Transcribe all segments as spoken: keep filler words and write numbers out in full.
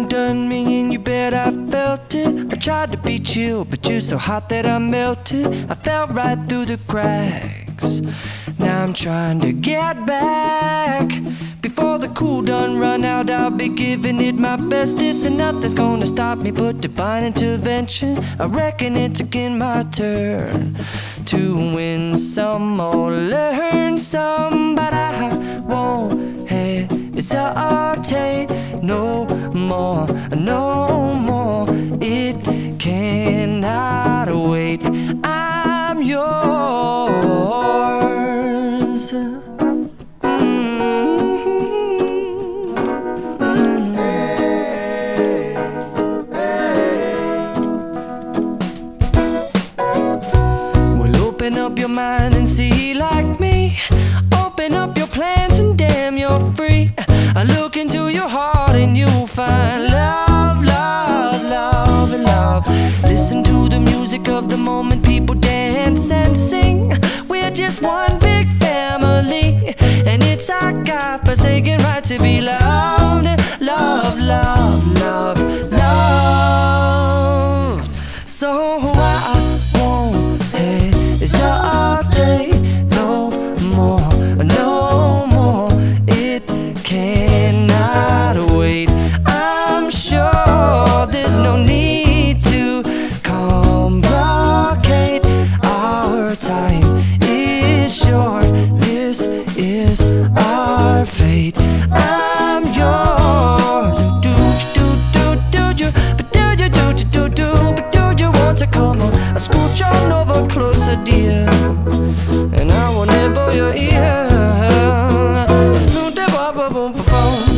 undone me and you bet I felt it. I tried to be chill, but you're so hot that I melted. I fell right through the cracks. Now I'm trying to get back. Before the cool done run out, I'll be giving it my bestest, and nothing's gonna stop me but divine intervention. I reckon it's again my turn to win some or learn some, but I won't hesitate no more, no more. It cannot wait. I'm yours. Open up your mind and see like me. Open up your plans and damn, you're free. I look into your heart and you'll find love, love, love, and love. Listen to the music of the moment, people dance and sing. We're just one big family, and it's our God-forsaken right to be loved, love, love, love, loved. So I won't hesitate no more, no more. It cannot wait. I'm sure there's no need to complicate. Our time is short. This is our fate. I'm yours. Do do do do do, but do you do do do but do you want to come on? I scooch on over closer, dear, and I will nibble your ear. Soon to bop bop boom boom.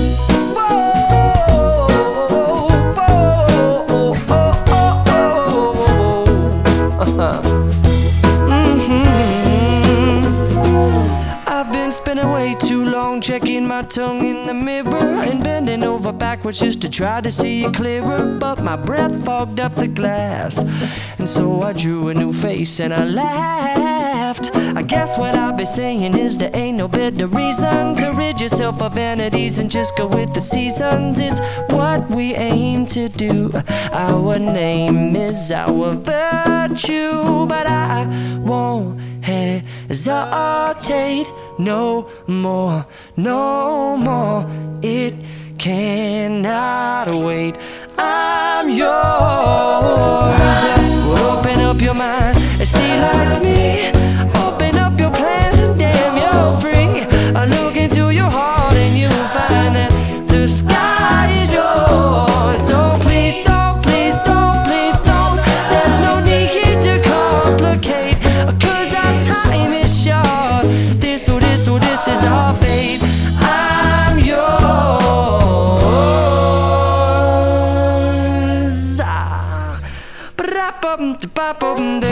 I've been spinning way too long, checking my tongue in the mirror and bending over backwards just to try to see it clearer. But my breath fogged up the glass, and so I drew a new face and I laughed. I guess what I'll be saying is there ain't no better reason to rid yourself of vanities and just go with the seasons. It's what we aim to do. Our name is our virtue, but I won't hesitate no more, no more. It cannot wait. I'm yours. Well, open up your mind and see like me. Open up your plans and damn, you're free. I look into your heart and you'll find that the sky is yours. So please don't, please don't, please don't. There's no need here to complicate, 'cause our time is short. This, oh, this, oh, this is our fate. I'm yours. Ah. Ba-da-bum-da-ba-bum-da.